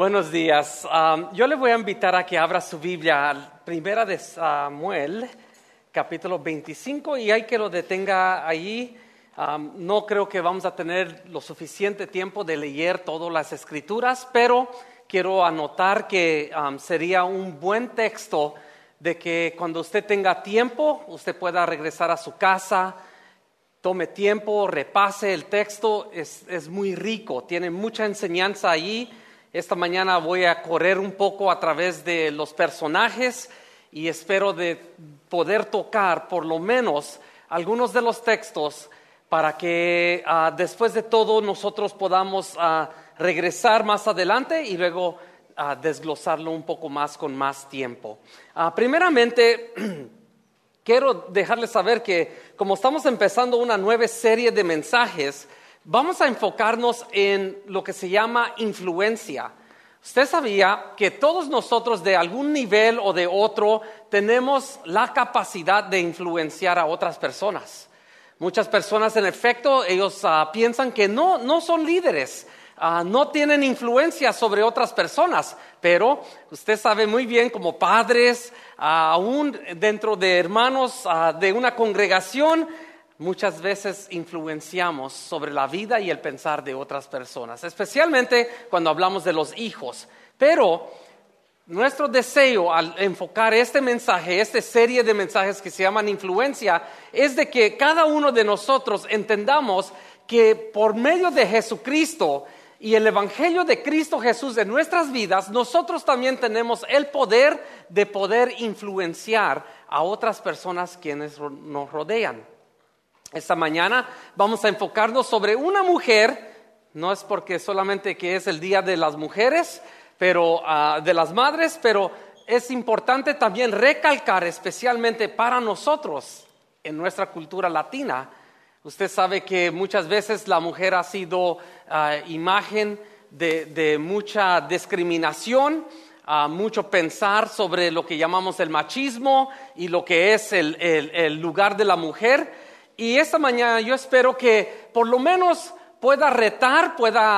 Buenos días. Yo le voy a invitar a que abra su Biblia al Primera de Samuel, capítulo 25, y hay que lo detenga allí. No creo que vamos a tener lo suficiente tiempo de leer todas las escrituras, pero quiero anotar que sería un buen texto de que cuando usted tenga tiempo, usted pueda regresar a su casa, tome tiempo, repase el texto. Es muy rico, tiene mucha enseñanza allí. Esta mañana voy a correr un poco a través de los personajes y espero de poder tocar por lo menos algunos de los textos para que después de todo nosotros podamos regresar más adelante y luego desglosarlo un poco más con más tiempo. Primeramente, quiero dejarles saber que como estamos empezando una nueva serie de mensajes, vamos a enfocarnos en lo que se llama influencia. Usted sabía que todos nosotros de algún nivel o de otro tenemos la capacidad de influenciar a otras personas. Muchas personas, en efecto, ellos piensan que no son líderes, no tienen influencia sobre otras personas, pero usted sabe muy bien como padres, aún dentro de hermanos de una congregación, muchas veces influenciamos sobre la vida y el pensar de otras personas, especialmente cuando hablamos de los hijos. Pero nuestro deseo al enfocar este mensaje, esta serie de mensajes que se llaman influencia, es de que cada uno de nosotros entendamos que por medio de Jesucristo y el Evangelio de Cristo Jesús en nuestras vidas, nosotros también tenemos el poder de poder influenciar a otras personas quienes nos rodean. Esta mañana vamos a enfocarnos sobre una mujer, no es porque solamente que es el Día de las Mujeres, pero de las Madres, pero es importante también recalcar especialmente para nosotros en nuestra cultura latina. Usted sabe que muchas veces la mujer ha sido imagen de mucha discriminación, mucho pensar sobre lo que llamamos el machismo y lo que es el lugar de la mujer. Y esta mañana yo espero que por lo menos pueda retar,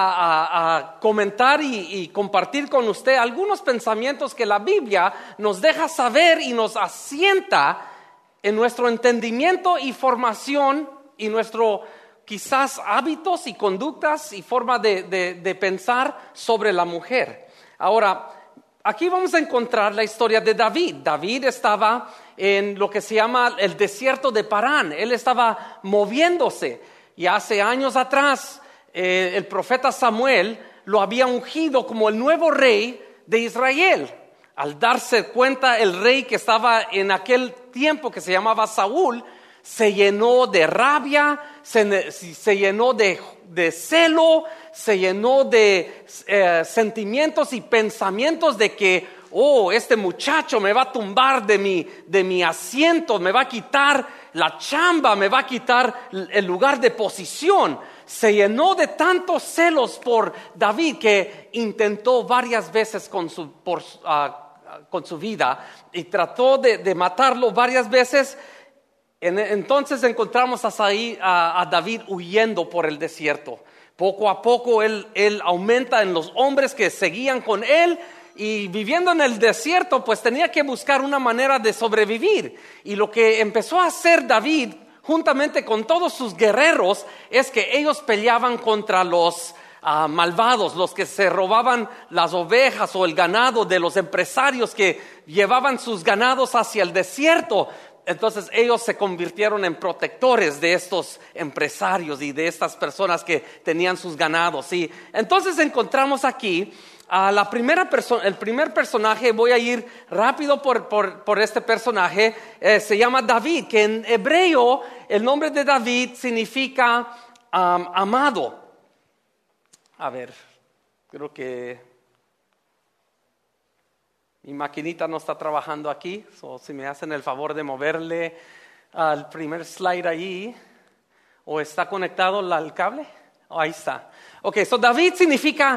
pueda comentar y compartir con usted algunos pensamientos que la Biblia nos deja saber y nos asienta en nuestro entendimiento y formación y nuestro quizás hábitos y conductas y forma de pensar sobre la mujer. Ahora, aquí vamos a encontrar la historia de David. David estaba en lo que se llama el desierto de Parán. Él estaba moviéndose y hace años atrás el profeta Samuel lo había ungido como el nuevo rey de Israel. Al darse cuenta el rey que estaba en aquel tiempo que se llamaba Saúl, se llenó de rabia, se llenó de celo, se llenó de sentimientos y pensamientos de que este muchacho me va a tumbar de mi asiento, me va a quitar la chamba, me va a quitar el lugar de posición. Se llenó de tantos celos por David que intentó varias veces con su vida y trató de matarlo varias veces. Entonces encontramos a David huyendo por el desierto. Poco a poco él aumenta en los hombres que seguían con él y viviendo en el desierto pues tenía que buscar una manera de sobrevivir. Y lo que empezó a hacer David juntamente con todos sus guerreros es que ellos peleaban contra los malvados, los que se robaban las ovejas o el ganado de los empresarios que llevaban sus ganados hacia el desierto. Entonces ellos se convirtieron en protectores de estos empresarios y de estas personas que tenían sus ganados. Y entonces encontramos aquí a el primer personaje. Voy a ir rápido por este personaje. Se llama David, que en hebreo el nombre de David significa amado. A ver, creo que mi maquinita no está trabajando aquí, si me hacen el favor de moverle al primer slide allí, o está conectado al cable, ahí está. Ok, David significa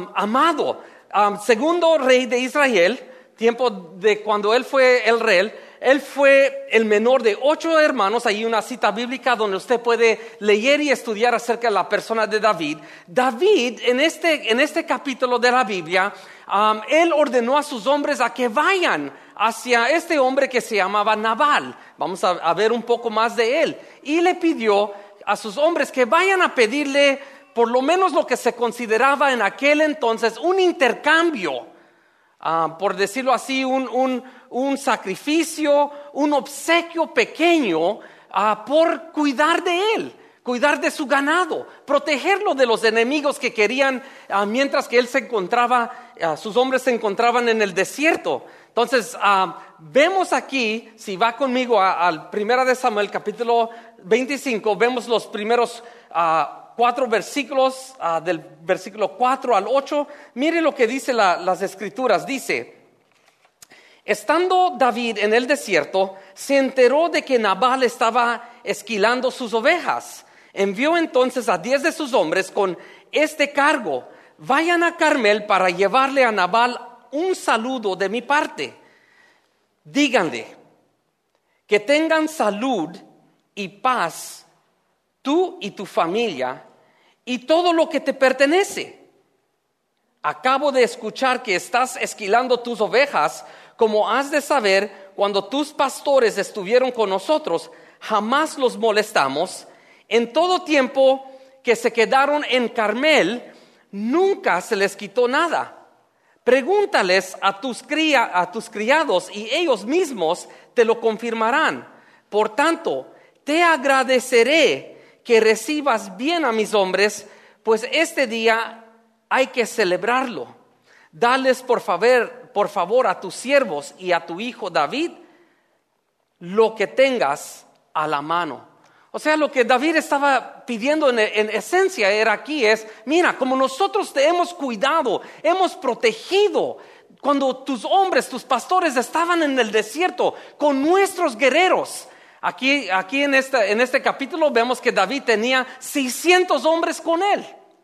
amado. Segundo rey de Israel, tiempo de cuando él fue el rey, él fue el menor de 8 hermanos. Hay una cita bíblica donde usted puede leer y estudiar acerca de la persona de David. David, en este capítulo de la Biblia, él ordenó a sus hombres a que vayan hacia este hombre que se llamaba Nabal. Vamos a ver un poco más de él. Y le pidió a sus hombres que vayan a pedirle por lo menos lo que se consideraba en aquel entonces un intercambio, por decirlo así, un sacrificio, un obsequio pequeño, por cuidar de él, cuidar de su ganado, protegerlo de los enemigos que querían, mientras que él se encontraba, sus hombres se encontraban en el desierto. Entonces, vemos aquí, si va conmigo al 1 de Samuel, capítulo 25, vemos los primeros 4 versículos, del versículo 4 al 8. Mire lo que dice las escrituras. Dice: estando David en el desierto, se enteró de que Nabal estaba esquilando sus ovejas. Envió entonces a 10 de sus hombres con este cargo: vayan a Carmel para llevarle a Nabal un saludo de mi parte. Díganle que tengan salud y paz tú y tu familia y todo lo que te pertenece. Acabo de escuchar que estás esquilando tus ovejas. Como has de saber, cuando tus pastores estuvieron con nosotros, jamás los molestamos. En todo tiempo que se quedaron en Carmel, nunca se les quitó nada. Pregúntales a tus criados y ellos mismos te lo confirmarán. Por tanto, te agradeceré que recibas bien a mis hombres, pues este día hay que celebrarlo. Dales por favor a tus siervos y a tu hijo David lo que tengas a la mano. O sea, lo que David estaba pidiendo en esencia era aquí es: mira, como nosotros te hemos cuidado, hemos protegido, cuando tus hombres, tus pastores estaban en el desierto con nuestros guerreros. Aquí en este capítulo vemos que David tenía 600 hombres con él.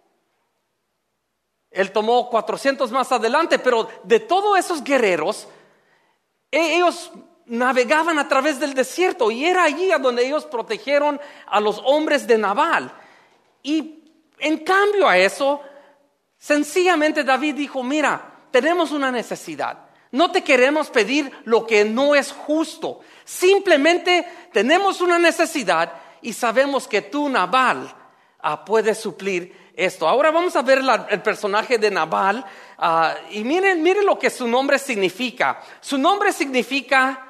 Él tomó 400 más adelante, pero de todos esos guerreros, ellos navegaban a través del desierto, y era allí a donde ellos protegieron a los hombres de Nabal. Y en cambio a eso, sencillamente David dijo: mira, tenemos una necesidad. No te queremos pedir lo que no es justo. Simplemente tenemos una necesidad y sabemos que tú, Nabal, puedes suplir esto. Ahora vamos a ver el personaje de Nabal, y miren lo que su nombre significa. Su nombre significa...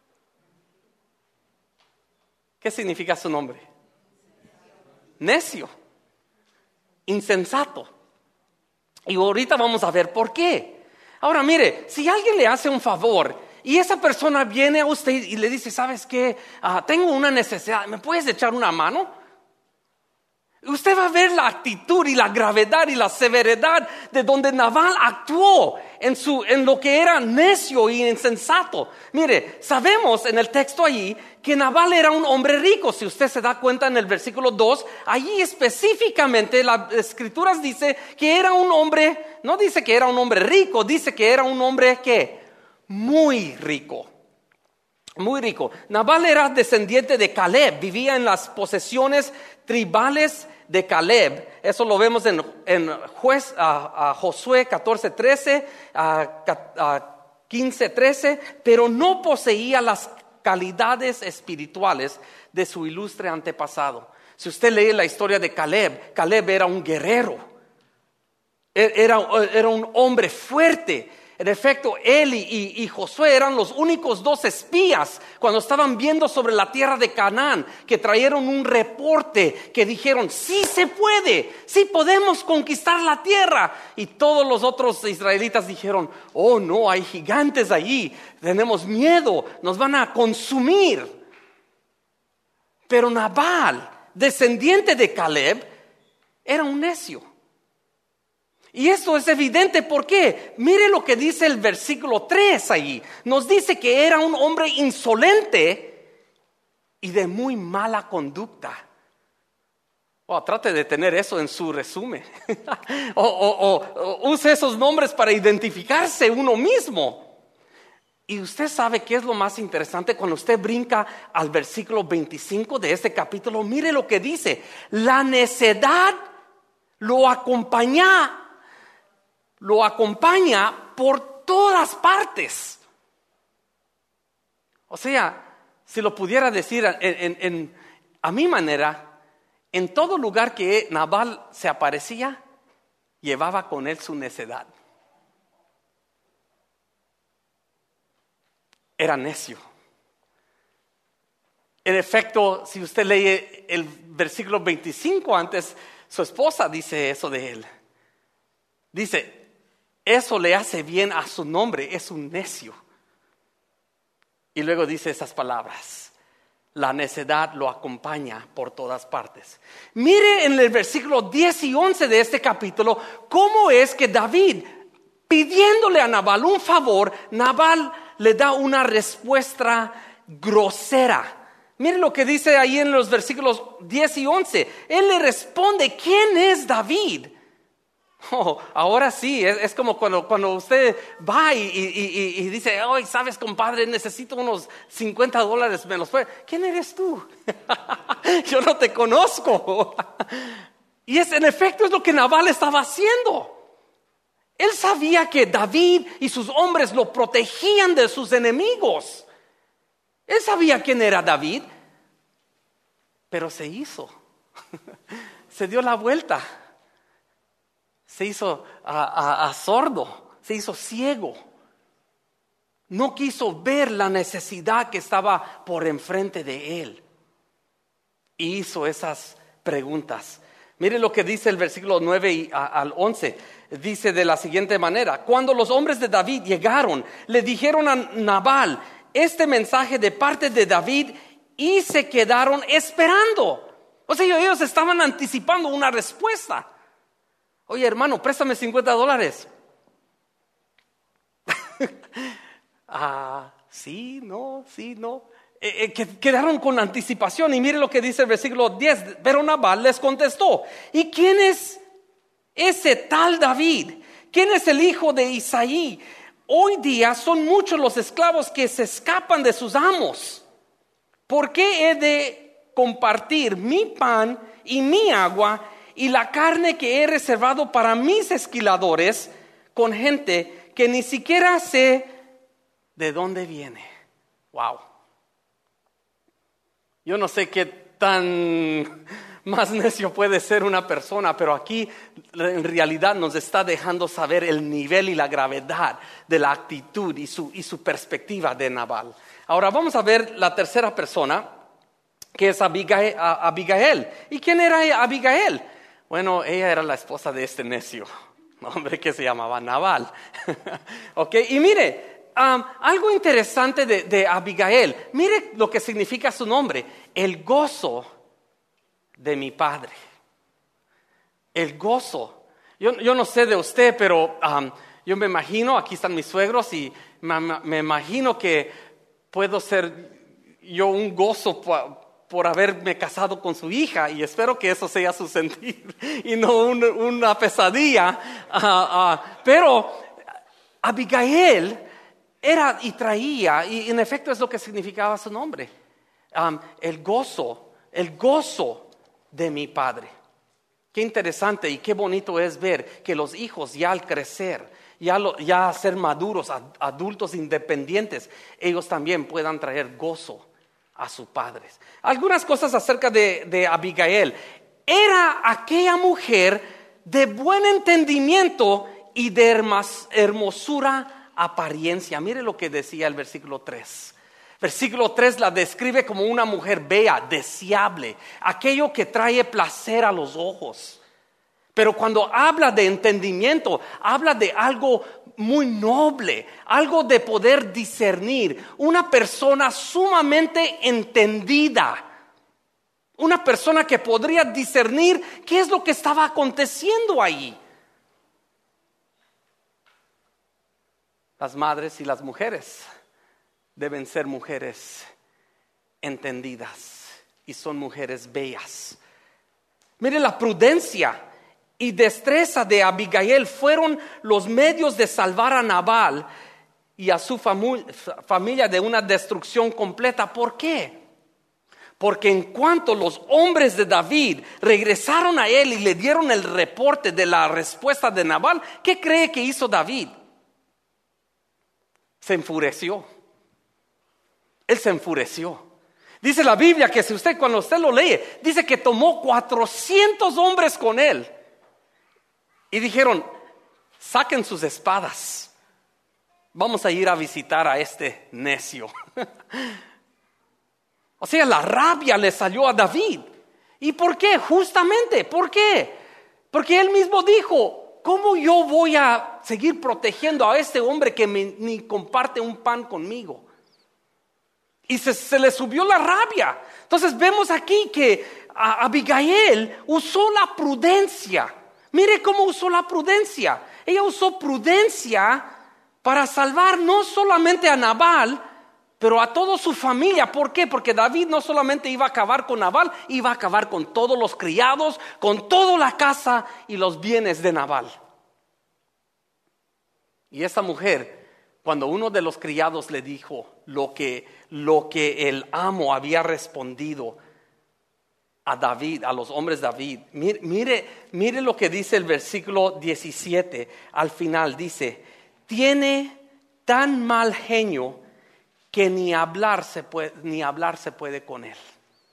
¿Qué significa su nombre? Necio, insensato. Y ahorita vamos a ver por qué. Ahora mire, si alguien le hace un favor y esa persona viene a usted y le dice: ¿sabes qué? Tengo una necesidad, ¿me puedes echar una mano? Usted va a ver la actitud y la gravedad y la severidad de donde Nabal actuó en lo que era necio y insensato. Mire, sabemos en el texto allí que Nabal era un hombre rico. Si usted se da cuenta en el versículo 2, allí específicamente las escrituras dice que era un hombre, no dice que era un hombre rico, dice que era un hombre ¿qué? Muy rico. Muy rico. Nabal era descendiente de Caleb, vivía en las posesiones tribales de Caleb. Eso lo vemos en Josué 14:13, 15:13, pero no poseía las calidades espirituales de su ilustre antepasado. Si usted lee la historia de Caleb, Caleb era un guerrero, era un hombre fuerte. En efecto, él y Josué eran los únicos 2 espías cuando estaban viendo sobre la tierra de Canaán, que trajeron un reporte que dijeron: sí se puede, sí podemos conquistar la tierra. Y todos los otros israelitas dijeron: oh no, hay gigantes allí, tenemos miedo, nos van a consumir. Pero Nabal, descendiente de Caleb, era un necio. Y esto es evidente, ¿por qué? Mire lo que dice el versículo 3 allí. Nos dice que era un hombre insolente y de muy mala conducta. Trate de tener eso en su resumen. o use esos nombres para identificarse uno mismo. Y usted sabe qué es lo más interesante cuando usted brinca al versículo 25 de este capítulo. Mire lo que dice: la necedad lo acompaña por todas partes. O sea, si lo pudiera decir a mi manera, en todo lugar que Nabal se aparecía, llevaba con él su necedad. Era necio. En efecto, si usted lee el versículo 25 antes, su esposa dice eso de él. Dice, eso le hace bien a su nombre, es un necio. Y luego dice esas palabras: la necedad lo acompaña por todas partes. Mire en el versículo 10 y 11 de este capítulo cómo es que David, pidiéndole a Nabal un favor, Nabal le da una respuesta grosera. Mire lo que dice ahí en los versículos 10 y 11. Él le responde: ¿quién es David? Ahora sí, es como cuando usted va y dice: "Ay, sabes, compadre, necesito unos $50, ¿me los puede?" ¿Quién eres tú? Yo no te conozco. Y en efecto es lo que Nabal estaba haciendo. Él sabía que David y sus hombres lo protegían de sus enemigos. Él sabía quién era David, pero se dio la vuelta. Se hizo a sordo, se hizo ciego. No quiso ver la necesidad que estaba por enfrente de él. Y hizo esas preguntas. Mire lo que dice el versículo 9 al 11. Dice de la siguiente manera: cuando los hombres de David llegaron, le dijeron a Nabal este mensaje de parte de David y se quedaron esperando. O sea, ellos estaban anticipando una respuesta. Oye, hermano, préstame $50. Sí, no. Quedaron con anticipación. Y mire lo que dice el versículo 10. Pero Nabal les contestó: ¿y quién es ese tal David? ¿Quién es el hijo de Isaí? Hoy día son muchos los esclavos que se escapan de sus amos. ¿Por qué he de compartir mi pan y mi agua y la carne que he reservado para mis esquiladores con gente que ni siquiera sé de dónde viene? Wow. Yo no sé qué tan más necio puede ser una persona, pero aquí en realidad nos está dejando saber el nivel y la gravedad de la actitud y su perspectiva de Nabal. Ahora vamos a ver la tercera persona, que es Abigail. ¿Y quién era Abigail? Bueno, ella era la esposa de este necio, hombre, que se llamaba Nabal. Okay, y mire, algo interesante de Abigail. Mire lo que significa su nombre: el gozo de mi padre. El gozo. Yo no sé de usted, pero yo me imagino, aquí están mis suegros, y me imagino que puedo ser yo un gozo por haberme casado con su hija, y espero que eso sea su sentir y no una pesadilla. Pero Abigail era y traía, y en efecto es lo que significaba su nombre, el gozo de mi padre. Qué interesante y qué bonito es ver que los hijos ya al crecer, ya ser maduros, adultos independientes, ellos también puedan traer gozo a sus padres. Algunas cosas acerca de Abigail. Era aquella mujer de buen entendimiento y de hermosura apariencia. Mire lo que decía el versículo 3. Versículo 3 la describe como una mujer bella, deseable, aquello que trae placer a los ojos. Pero cuando habla de entendimiento, habla de algo muy noble, algo de poder discernir, una persona sumamente entendida, una persona que podría discernir qué es lo que estaba aconteciendo ahí. Las madres y las mujeres deben ser mujeres entendidas y son mujeres bellas. Mire, la prudencia y destreza de Abigail fueron los medios de salvar a Nabal y a su familia de una destrucción completa. ¿Por qué? Porque en cuanto los hombres de David regresaron a él y le dieron el reporte de la respuesta de Nabal, ¿qué cree que hizo David? Se enfureció. Él se enfureció. Dice la Biblia que cuando usted lo lee, dice que tomó 400 hombres con él. Y dijeron, saquen sus espadas. Vamos a ir a visitar a este necio. O sea, la rabia le salió a David. ¿Y por qué? Justamente, ¿por qué? Porque él mismo dijo, ¿cómo yo voy a seguir protegiendo a este hombre que ni comparte un pan conmigo? Y se le subió la rabia. Entonces vemos aquí que Abigail usó la prudencia. Mire cómo usó la prudencia. Ella usó prudencia para salvar no solamente a Nabal, pero a toda su familia. ¿Por qué? Porque David no solamente iba a acabar con Nabal, iba a acabar con todos los criados, con toda la casa y los bienes de Nabal. Y esta mujer, cuando uno de los criados le dijo lo que el amo había respondido a David, a los hombres de David, mire lo que dice el versículo 17. Al final dice, tiene tan mal genio que ni hablar se puede con él.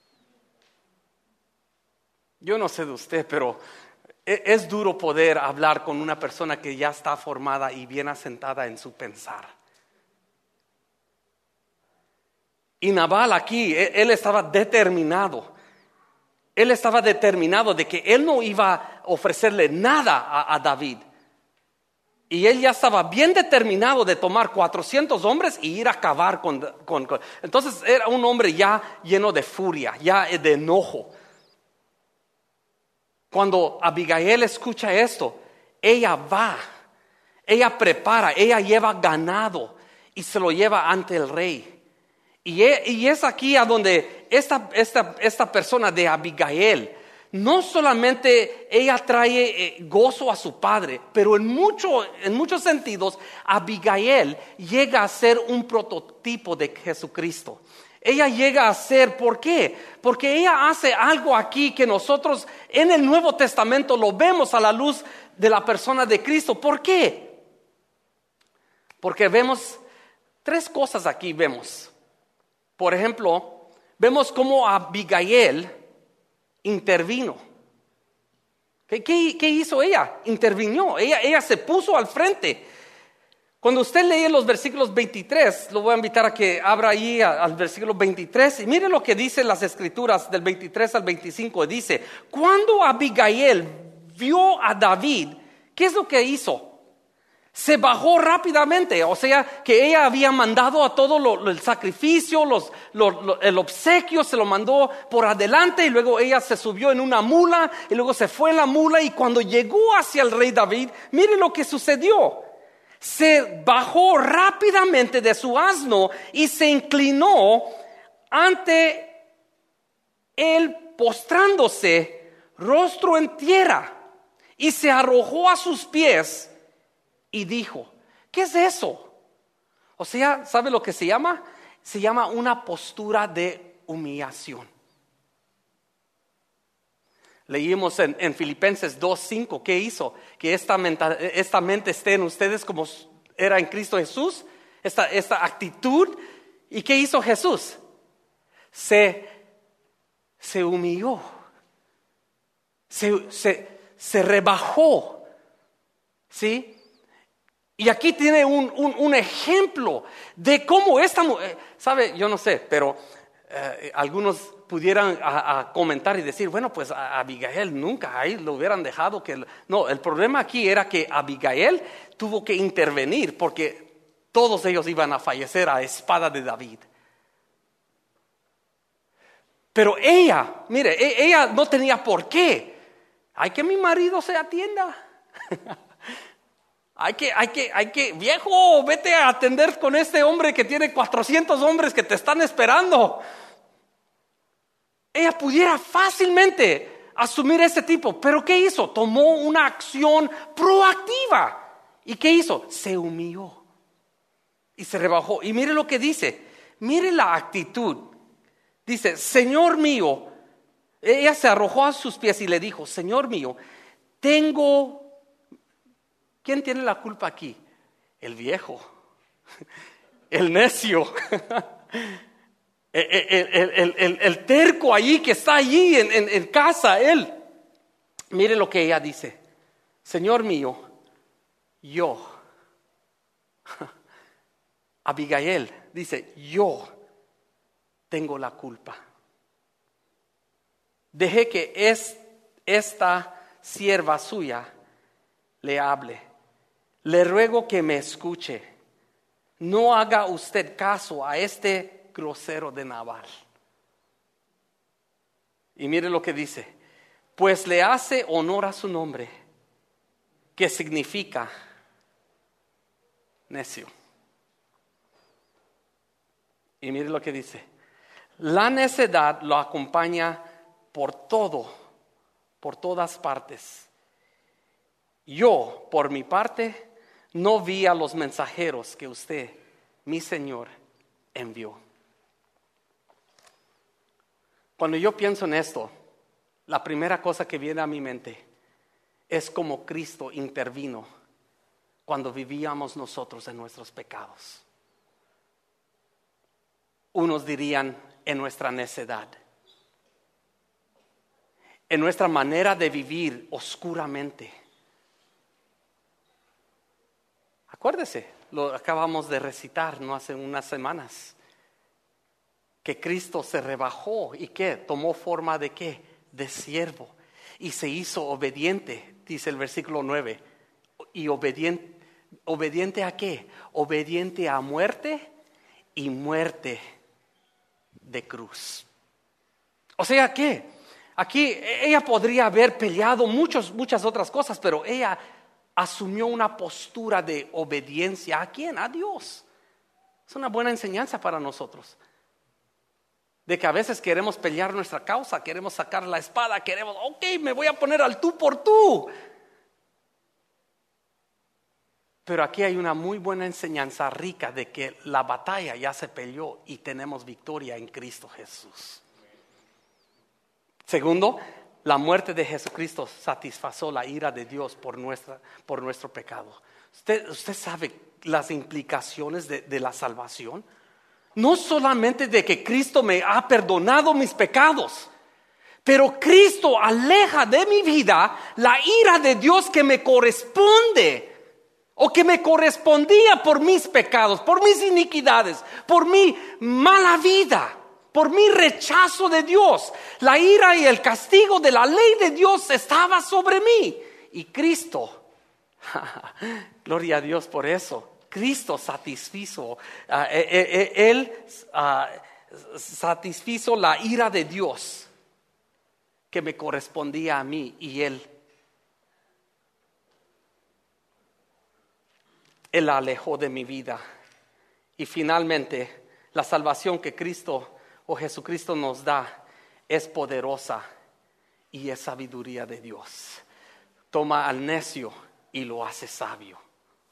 Yo no sé de usted, pero es duro poder hablar con una persona que ya está formada y bien asentada en su pensar. Y Nabal aquí, él estaba determinado. Él estaba determinado de que él no iba a ofrecerle nada a David. Y él ya estaba bien determinado de tomar 400 hombres y ir a acabar con. Entonces era un hombre ya lleno de furia, ya de enojo. Cuando Abigail escucha esto, ella va, ella prepara, ella lleva ganado y se lo lleva ante el rey. Y es aquí a donde esta persona de Abigail, no solamente ella trae gozo a su padre, pero en muchos sentidos Abigail llega a ser un prototipo de Jesucristo. Ella llega a ser, ¿por qué? Porque ella hace algo aquí que nosotros en el Nuevo Testamento lo vemos a la luz de la persona de Cristo. ¿Por qué? Porque vemos 3 cosas aquí vemos. Por ejemplo, vemos cómo Abigail intervino. ¿Qué hizo ella? Intervino. Ella se puso al frente. Cuando usted lee los versículos 23, lo voy a invitar a que abra ahí al versículo 23. Y mire lo que dice las escrituras del 23 al 25. Dice, cuando Abigail vio a David, ¿qué es lo que hizo? Se bajó rápidamente, o sea que ella había mandado a todo el sacrificio, el obsequio, se lo mandó por adelante y luego ella se subió en una mula y luego se fue en la mula y cuando llegó hacia el rey David, mire lo que sucedió. Se bajó rápidamente de su asno y se inclinó ante él postrándose rostro en tierra y se arrojó a sus pies. Y dijo, ¿qué es eso? O sea, ¿sabe lo que se llama? Se llama una postura de humillación. Leímos en Filipenses 2:5, ¿qué hizo? Que esta mente esté en ustedes como era en Cristo Jesús, esta actitud. ¿Y qué hizo Jesús? Se humilló, se rebajó, ¿sí? Y aquí tiene un ejemplo de cómo esta mujer, sabe, yo no sé, pero algunos pudieran a comentar y decir, bueno, pues a Abigail nunca ahí lo hubieran dejado. No, el problema aquí era que Abigail tuvo que intervenir porque todos ellos iban a fallecer a espada de David. Pero ella, mire, ella no tenía por qué. Hay que mi marido se atienda. Hay que, viejo, vete a atender con este hombre que tiene 400 hombres que te están esperando. Ella pudiera fácilmente asumir ese tipo, pero ¿qué hizo? Tomó una acción proactiva. ¿Y qué hizo? Se humilló. Y se rebajó. Y mire lo que dice. Mire la actitud. Dice, Señor mío. Ella se arrojó a sus pies y le dijo, Señor mío, ¿quién tiene la culpa aquí? El viejo, el necio, el terco allí que está allí en casa, él. Mire lo que ella dice, Señor mío, yo, Abigail dice, yo tengo la culpa. Deje que esta sierva suya le hable. Le ruego que me escuche. No haga usted caso a este grosero de Nabal. Y mire lo que dice. Pues le hace honor a su nombre, que significa necio. Y mire lo que dice. La necedad lo acompaña por todas partes. Yo, por mi parte, no vi a los mensajeros que usted, mi Señor, envió. Cuando yo pienso en esto, la primera cosa que viene a mi mente es cómo Cristo intervino cuando vivíamos nosotros en nuestros pecados. Unos dirían en nuestra necedad, en nuestra manera de vivir oscuramente. Acuérdese, lo acabamos de recitar no hace unas semanas, que Cristo se rebajó y que tomó forma de ¿qué? De siervo y se hizo obediente, dice el versículo 9. ¿Y obediente a qué? Obediente a muerte y muerte de cruz. O sea que aquí ella podría haber peleado muchas otras cosas, pero ella asumió una postura de obediencia. ¿A quién? A Dios. Es una buena enseñanza para nosotros. De que a veces queremos pelear nuestra causa, queremos sacar la espada, me voy a poner al tú por tú. Pero aquí hay una muy buena enseñanza rica de que la batalla ya se peleó y tenemos victoria en Cristo Jesús. Segundo, la muerte de Jesucristo satisfació la ira de Dios por nuestro pecado. ¿Usted sabe las implicaciones de la salvación? No solamente de que Cristo me ha perdonado mis pecados, pero Cristo aleja de mi vida la ira de Dios que me corresponde o que me correspondía por mis pecados, por mis iniquidades, por mi mala vida, por mi rechazo de Dios. La ira y el castigo de la ley de Dios estaba sobre mí. Y Cristo, gloria a Dios por eso, Cristo satisfizo, Él satisfizo la ira de Dios que me correspondía a mí y Él la alejó de mi vida. Y finalmente, la salvación que Cristo o Jesucristo nos da es poderosa y es sabiduría de Dios. Toma al necio y lo hace sabio.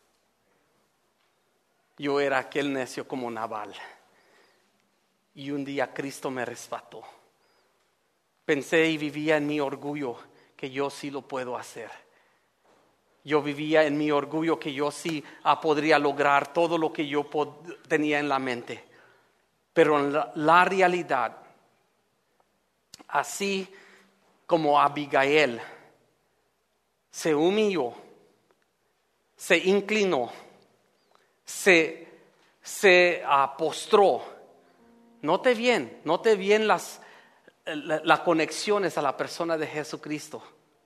Yo era aquel necio como Nabal y un día Cristo me rescató. Pensé y vivía en mi orgullo que yo sí lo puedo hacer. Yo vivía en mi orgullo que yo sí podría lograr todo lo que yo tenía en la mente. Pero en la realidad, así como Abigail se humilló, se inclinó, se postró. Note bien las conexiones a la persona de Jesucristo.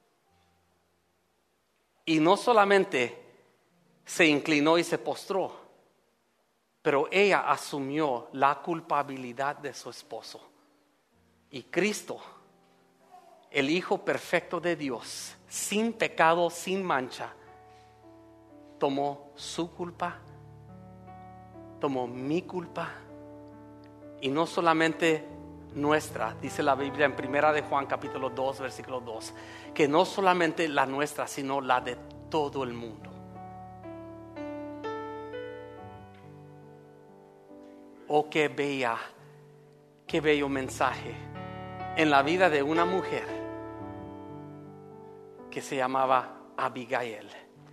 Y no solamente se inclinó y se postró, pero ella asumió la culpabilidad de su esposo. Y Cristo, el Hijo perfecto de Dios, sin pecado, sin mancha, tomó su culpa, tomó mi culpa, y no solamente nuestra, dice la Biblia en 1 de Juan capítulo 2 versículo 2, que no solamente la nuestra, sino la de todo el mundo. Oh, qué bello mensaje en la vida de una mujer que se llamaba Abigail.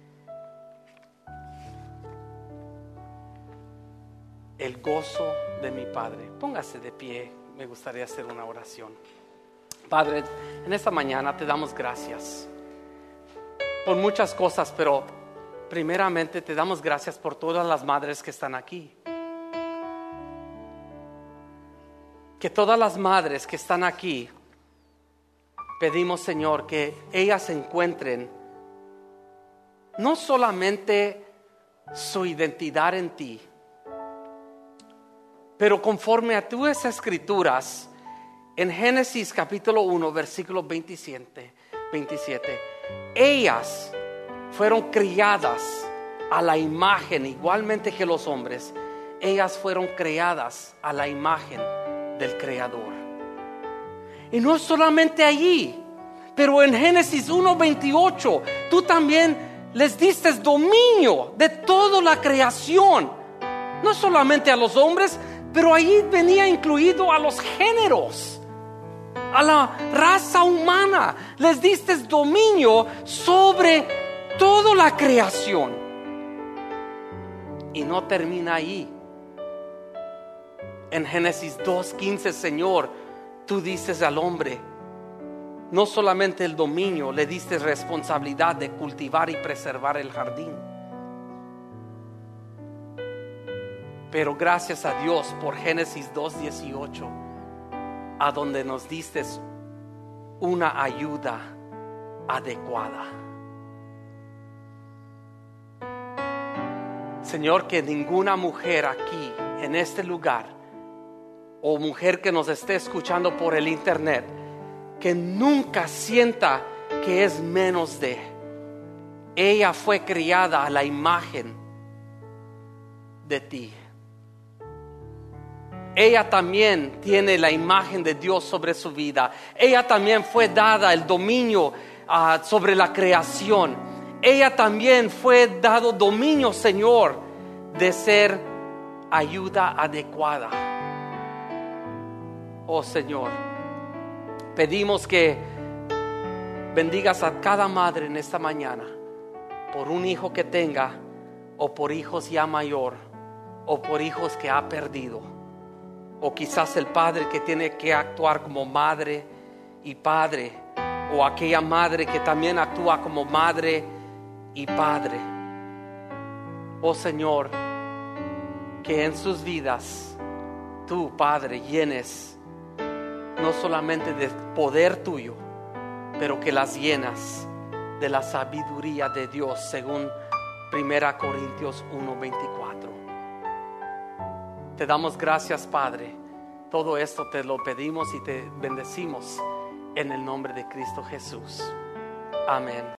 El gozo de mi Padre. Póngase de pie, me gustaría hacer una oración. Padre, en esta mañana te damos gracias por muchas cosas, pero primeramente te damos gracias por todas las madres que están aquí. Que todas las madres que están aquí, pedimos, Señor, que ellas encuentren no solamente su identidad en ti, pero conforme a tus escrituras, en Génesis capítulo 1, versículo 27, ellas fueron criadas a la imagen, igualmente que los hombres, ellas fueron creadas a la imagen del Creador. Y no solamente allí, pero en Génesis 1:28, tú también les diste dominio de toda la creación, no solamente a los hombres, pero allí venía incluido a los géneros, a la raza humana. Les diste dominio sobre toda la creación. Y no termina ahí. En Génesis 2:15, Señor, tú dices al hombre, no solamente el dominio, le diste responsabilidad de cultivar y preservar el jardín. Pero gracias a Dios por Génesis 2:18, a donde nos diste una ayuda adecuada. Señor, que ninguna mujer aquí en este lugar, o mujer que nos esté escuchando por el internet, que nunca sienta que es menos de. Ella fue criada a la imagen de ti. Ella también tiene la imagen de Dios sobre su vida. Ella también fue dada el dominio sobre la creación. Ella también fue dado dominio, Señor, de ser ayuda adecuada. Oh Señor, pedimos que bendigas a cada madre en esta mañana por un hijo que tenga, o por hijos ya mayor, o por hijos que ha perdido, o quizás el padre que tiene que actuar como madre y padre, o aquella madre que también actúa como madre y padre. Oh Señor, que en sus vidas tú, Padre, llenes no solamente de poder tuyo, pero que las llenas de la sabiduría de Dios, según 1 Corintios 1:24. Te damos gracias, Padre. Todo esto te lo pedimos y te bendecimos en el nombre de Cristo Jesús. Amén.